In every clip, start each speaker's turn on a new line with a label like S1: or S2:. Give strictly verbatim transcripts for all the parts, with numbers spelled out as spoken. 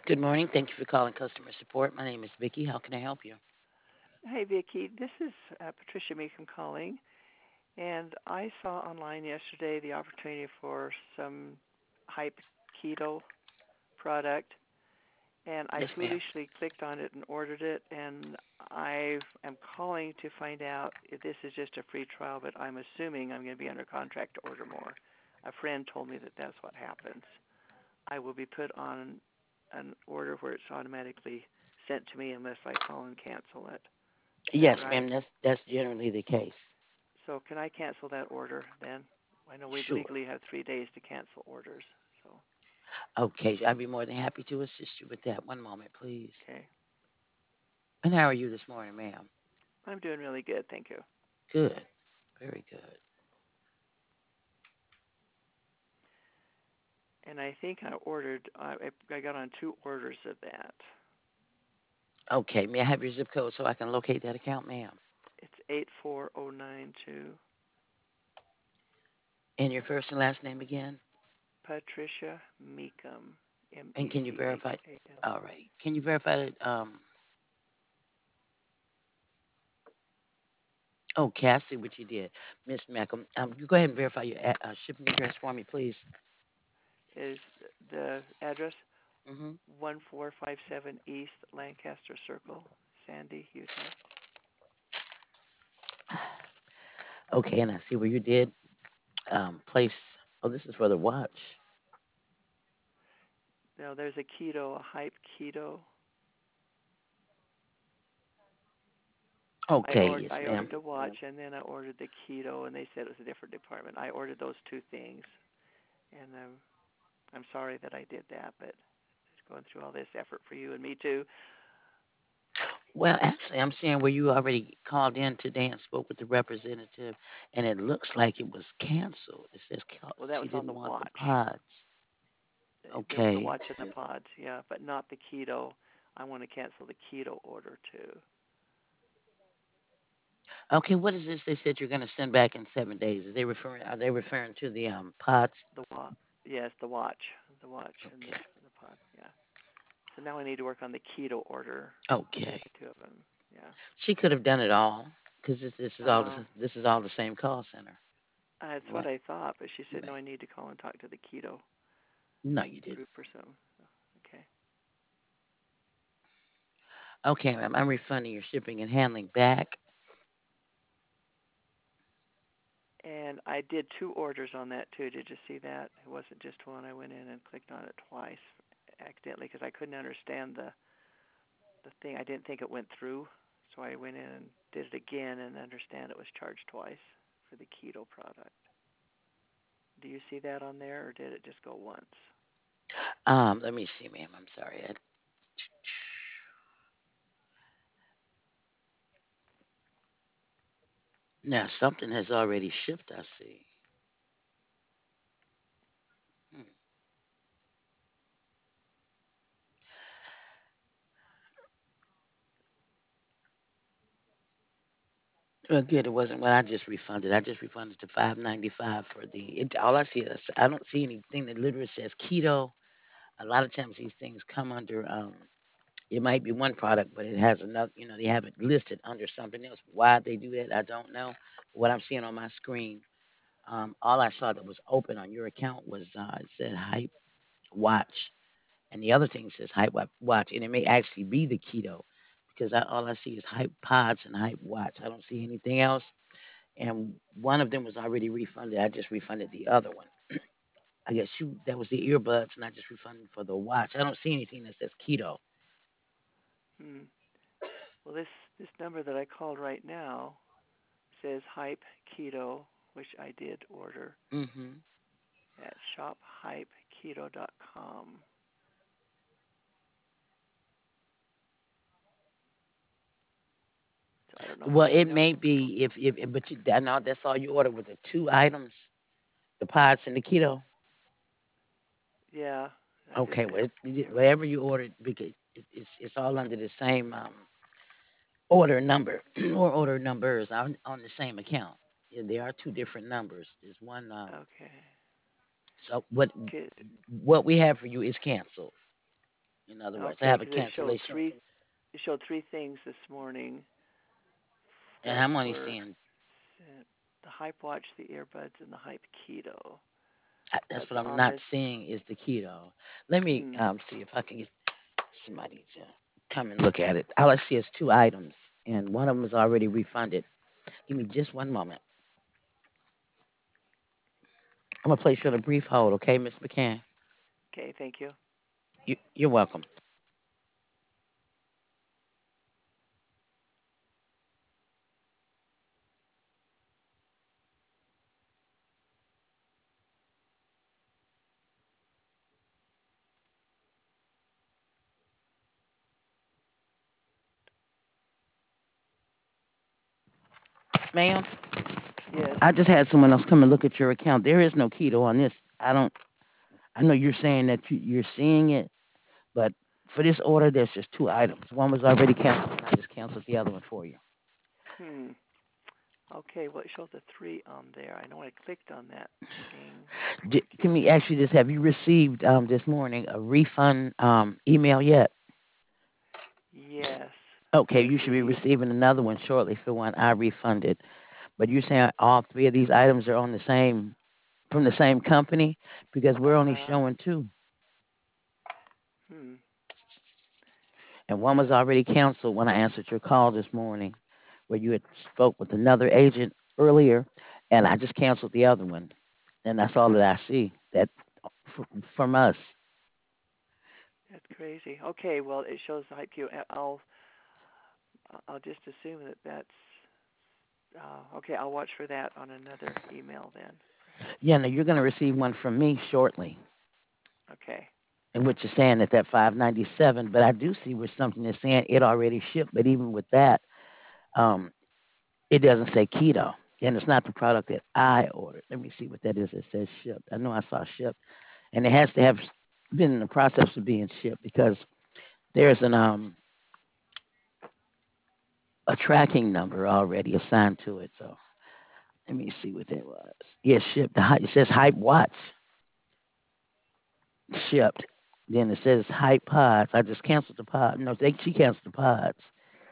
S1: Good morning. Thank you for calling customer support. My name is Vicky. How can I help you?
S2: Hi, Vicki. This is uh, Patricia Meekum calling, and I saw online yesterday the opportunity for some Hype Keto product, and I
S1: Yes, ma'am.
S2: foolishly clicked on it and ordered it, and I am calling to find out if this is just a free trial, but I'm assuming I'm going to be under contract to order more. A friend told me that that's what happens. I will be put on an order where it's automatically sent to me unless I call and cancel it. Is that
S1: Yes,
S2: right?
S1: ma'am. That's that's generally the case.
S2: So can I cancel that order then? I know we
S1: Sure.
S2: legally have three days to cancel orders. So,
S1: Okay. I'd be more than happy to assist you with that. One moment, please.
S2: okay.
S1: And how are you this morning, ma'am?
S2: I'm doing really good, thank you.
S1: Good. Very good.
S2: And I think I ordered, I, I got on two orders of that.
S1: Okay. May I have your zip code so I can locate that account, ma'am?
S2: It's eight four zero nine two.
S1: And your first and last name again?
S2: Patricia Meekum, M
S1: And
S2: E
S1: can you
S2: C H
S1: verify?
S2: A M.
S1: All right. Can you verify that? Um. Okay. I see what you did, Miss Malcolm. Um. You go ahead and verify your a- uh, shipping address for me, please.
S2: Is the address
S1: Mm-hmm.
S2: one four five seven East Lancaster Circle, Sandy, Utah?
S1: Okay. And I see where you did um place. Oh, this is for the watch.
S2: Now there's a keto, a hype keto. I
S1: Okay,
S2: ordered
S1: yes,
S2: I
S1: ma'am.
S2: ordered the watch and then I ordered the keto and they said it was a different department. I ordered those two things and um, I'm sorry that I did that, but just going through all this effort for you and me too.
S1: Well, actually, I'm seeing where you already called in today and spoke with the representative, and it looks like it was canceled. It says ca-
S2: Well, that
S1: she
S2: was on
S1: didn't
S2: the
S1: want the
S2: watch.
S1: pods.
S2: There was the
S1: Okay.
S2: watch and the pods, yeah, but not the keto. I want to cancel the keto order too.
S1: Okay, what is this? They said you're going to send back in seven days. Is they referring? Are they referring to the um pods?
S2: The watch, yes, the watch, the watch and the
S1: Okay.
S2: the pod, yeah. So now I need to work on the keto order, the
S1: Okay.
S2: two of them, yeah.
S1: She could have done it all because this this is all
S2: Uh,
S1: the, this is all the same call center.
S2: that's what
S1: What?
S2: I thought, but she said no.
S1: Right.
S2: I need to call and talk to the keto
S1: No, you didn't.
S2: group or so. Okay.
S1: Okay, ma'am. I'm refunding your shipping and handling back.
S2: And I did two orders on that too. Did you see that? It wasn't just one. I went in and clicked on it twice accidentally because I couldn't understand the the thing. I didn't think it went through, so I went in and did it again and understand it was charged twice for the keto product. Do you see that on there, or did it just go once?
S1: Um, let me see, ma'am. I'm sorry. I, now something has already shipped. I see. Hmm. Well, good. It wasn't what I just refunded. I just refunded to five ninety five for the. It, all I see is I don't see anything that literally says keto. A lot of times these things come under. Um, it might be one product, but it has another. You know, they have it listed under something else. Why they do that, I don't know. What I'm seeing on my screen, um, all I saw that was open on your account was uh, it said Hype Watch, and the other thing says Hype Wa- Watch, and it may actually be the keto because I, all I see is Hype Pods and Hype Watch. I don't see anything else, and one of them was already refunded. I just refunded the other one. I guess you that was the earbuds, and I just refunded for the watch. I don't see anything that says keto.
S2: Hmm. Well, this this number that I called right now says Hype Keto, which I did order
S1: Hmm.
S2: at shop hype keto dot com. So I don't know
S1: Well,
S2: how I
S1: it
S2: know.
S1: may be if if but you I know that's all you ordered with the two items, the pods and the keto.
S2: Yeah, I just
S1: Okay, well, it,
S2: yeah.
S1: it- whatever you ordered, because it, it's it's all under the same um, order number or order numbers on on the same account. Yeah, there are two different numbers. There's one. Um,
S2: Okay.
S1: so what
S2: Okay.
S1: what we have for you is canceled. In other words, I
S2: Okay,
S1: have a
S2: because it showed
S1: cancellation,
S2: three. It showed three things this morning
S1: and
S2: that
S1: I'm only
S2: were
S1: seeing.
S2: sent. The Hype Watch, the earbuds, and the Hype Keto.
S1: That's
S2: That's
S1: what I'm
S2: on
S1: not
S2: this.
S1: seeing is the keto. Let me
S2: Hmm.
S1: um, see if I can get somebody to come and look at it. All I see is two items, and one of them is already refunded. Give me just one moment. I'm gonna place you on a brief hold, okay, Miss McCann?
S2: Okay, thank you.
S1: You, you're welcome. Ma'am,
S2: Yes.
S1: I just had someone else come and look at your account. There is no keto on this. I don't. I know you're saying that you, you're seeing it, but for this order, there's just two items. One was already canceled, and I just canceled the other one for you.
S2: Hmm. Okay. Well, it shows a three on there. I know I clicked on that thing.
S1: D
S2: Thank
S1: can
S2: you.
S1: we ask you this? Have you received um, this morning a refund um, email yet?
S2: Yes.
S1: Okay,
S2: With
S1: you should be
S2: the
S1: receiving another one shortly for one I refunded. But you're saying all three of these items are on the same from the same company because we're
S2: uh
S1: only
S2: huh.
S1: showing two,
S2: Hmm.
S1: and one was already canceled when I answered your call this morning, where you had spoke with another agent earlier, and I just canceled the other one, and that's all that I see that f- from us.
S2: That's crazy. Okay. Well, it shows the Hype Q. I'll I'll just assume that that's uh, okay. I'll watch for that on another email then, perhaps.
S1: Yeah, no, you're going to receive one from me shortly,
S2: Okay.
S1: in which is saying that that five ninety-seven. But I do see where something is saying it already shipped. But even with that, um, it doesn't say keto, and it's not the product that I ordered. Let me see what that is. It says shipped. I know I saw shipped, and it has to have been in the process of being shipped because there's an um a tracking number already assigned to it. So let me see what that was. Yeah, shipped. The hy- it says Hype Watch shipped. Then it says Hype Pods. I just canceled the pod. No, they, she canceled the pods.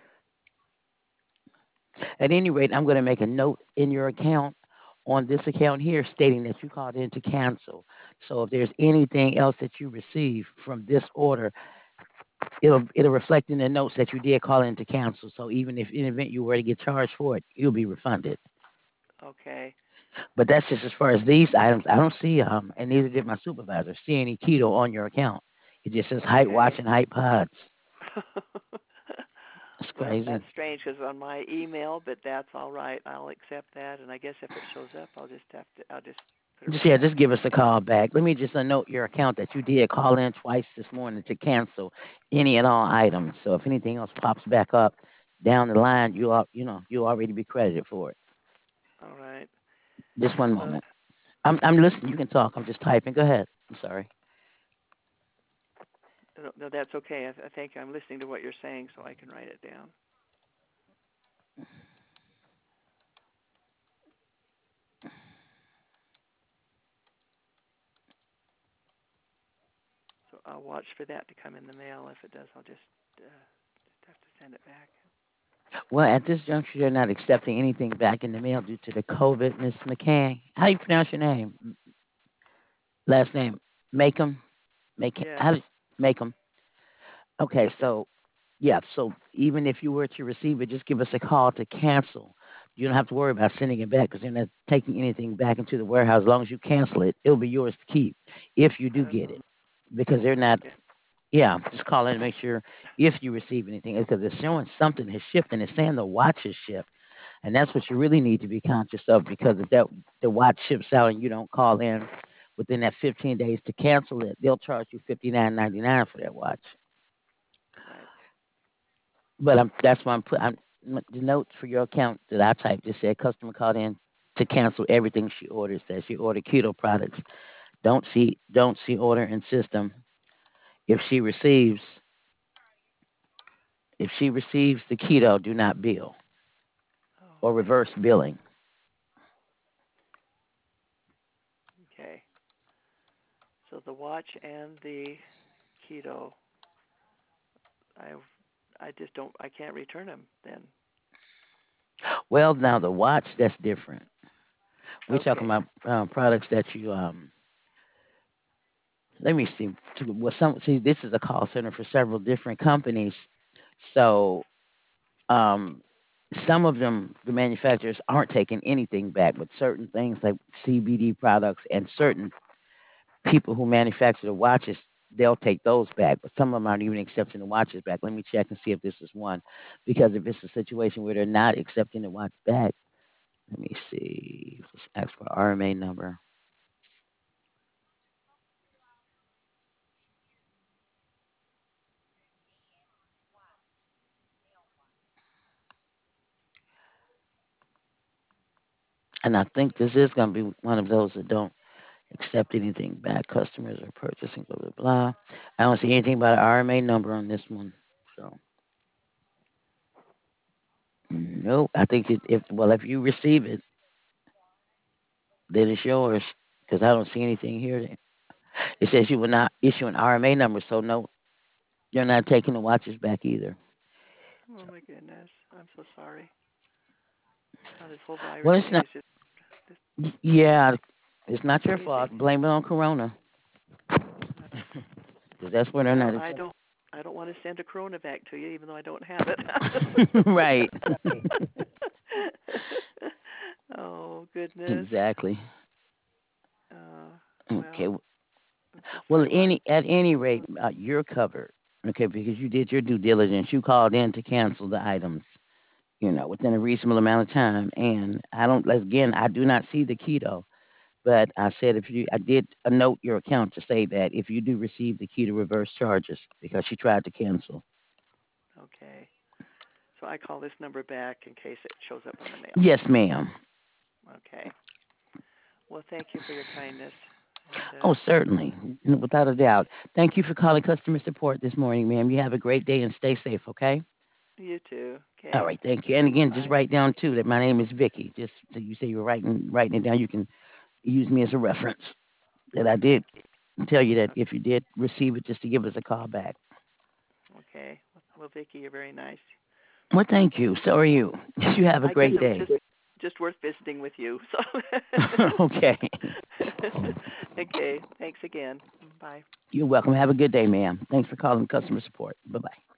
S1: At any rate, I'm going to make a note in your account on this account here stating that you called in to cancel. So if there's anything else that you receive from this order, it'll it'll reflect in the notes that you did call in to cancel. So even if in the event you were to get charged for it, you'll be refunded.
S2: Okay.
S1: But that's just as far as these items. I don't see um, and neither did my supervisor see any keto on your account. It just says Hype Watch
S2: Okay.
S1: and Hype Pods. It's
S2: Well,
S1: crazy.
S2: that's strange because on my email, but that's all right. I'll accept that, and I guess if it shows up, I'll just have to. I'll just put it
S1: Just
S2: right
S1: yeah,
S2: back
S1: just give
S2: in.
S1: us a call back. Let me just uh, note your account that you did call in twice this morning to cancel any and all items. So if anything else pops back up down the line, you will you know you'll already be credited for it.
S2: All right.
S1: Just one
S2: Well,
S1: moment. I'm I'm listening. You can talk. I'm just typing. Go ahead. I'm sorry.
S2: no, no, that's okay. I, I think I'm listening to what you're saying, so I can write it down. So I'll watch for that to come in the mail. If it does, I'll just uh, just have to send it back.
S1: Well, at this juncture, they're not accepting anything back in the mail due to the COVID, Miss McCann. How do you pronounce your name? Last name? Makem? Make
S2: Yes.
S1: how do you make them? Okay, so yeah, so even if you were to receive it, just give us a call to cancel. You don't have to worry about sending it back because they're not taking anything back into the warehouse. As long as you cancel it, it'll be yours to keep if you do get
S2: Oh,
S1: it. Because they're not,
S2: okay.
S1: yeah, just call in and make sure if you receive anything because it's showing something has shipped and it's saying the watch has shipped. And that's what you really need to be conscious of because if that the watch ships out and you don't call in within that fifteen days to cancel it, they'll charge you fifty-nine ninety-nine for that watch.
S2: Right.
S1: But I'm that's why I'm put I'm the notes for your account that I typed just said customer called in to cancel everything she ordered. Says she ordered keto products. Don't see don't see order in system. If she receives if she receives the keto, do not bill
S2: Oh,
S1: or reverse billing.
S2: okay. So the watch and the keto. I I just don't. I can't return them then.
S1: Well, now the watch, that's different. We're talking
S2: Okay.
S1: about um, products that you um. Let me see. to- Well, some see this is a call center for several different companies, so um, some of them the manufacturers aren't taking anything back, but certain things like C B D products and certain people who manufacture the watches, they'll take those back, but some of them aren't even accepting the watches back. Let me check and see if this is one, because if it's a situation where they're not accepting the watch back, let me see. Let's ask for R M A number. And I think this is going to be one of those that don't accept anything back. Customers are purchasing, blah, blah, blah. I don't see anything about an R M A number on this one. So, nope. I think it, if, well, if you receive it, then it's yours, because I don't see anything here. That, it says you will not issue an R M A number. So, no, you're not taking the watches back either.
S2: Oh
S1: So,
S2: my goodness. I'm so sorry. How this whole virus
S1: well, it's
S2: thing
S1: not,
S2: is just just
S1: yeah, it's not your
S2: crazy.
S1: fault. Blame it on Corona,
S2: Uh,
S1: because that's where they're
S2: Well,
S1: not
S2: I
S1: accepting.
S2: don't I don't want to send a Coronavac to you, even though I don't have it.
S1: Right.
S2: Oh goodness.
S1: Exactly.
S2: Uh,
S1: Okay.
S2: well, this is
S1: Well,
S2: fun.
S1: any at any rate, uh, you're covered. Okay, because you did your due diligence. You called in to cancel the items, you know, within a reasonable amount of time. And I don't, again, I do not see the keto, but I said if you, I did a note your account to say that if you do receive the keto, reverse charges because she tried to cancel.
S2: Okay. So I call this number back in case it shows up on the mail.
S1: Yes, ma'am.
S2: Okay. Well, thank you for your kindness, and uh,
S1: Oh, certainly, without a doubt. Thank you for calling customer support this morning, ma'am. You have a great day and stay safe. Okay.
S2: you too.
S1: All
S2: Okay.
S1: right, thank you. And again, just
S2: Bye.
S1: write down too that my name is Vicky. Just so you say you're writing writing it down, you can use me as a reference. That I did
S2: Thank you.
S1: tell you that if you did receive it, just to give us a call back.
S2: Okay. Well, Vicki, you're very nice.
S1: Well, thank you. So are you. You have a
S2: I guess
S1: great
S2: it was
S1: day.
S2: just just worth visiting with you. So.
S1: Okay.
S2: Okay. Thanks again. Bye.
S1: You're welcome. Have a good day, ma'am. Thanks for calling customer support. Bye bye.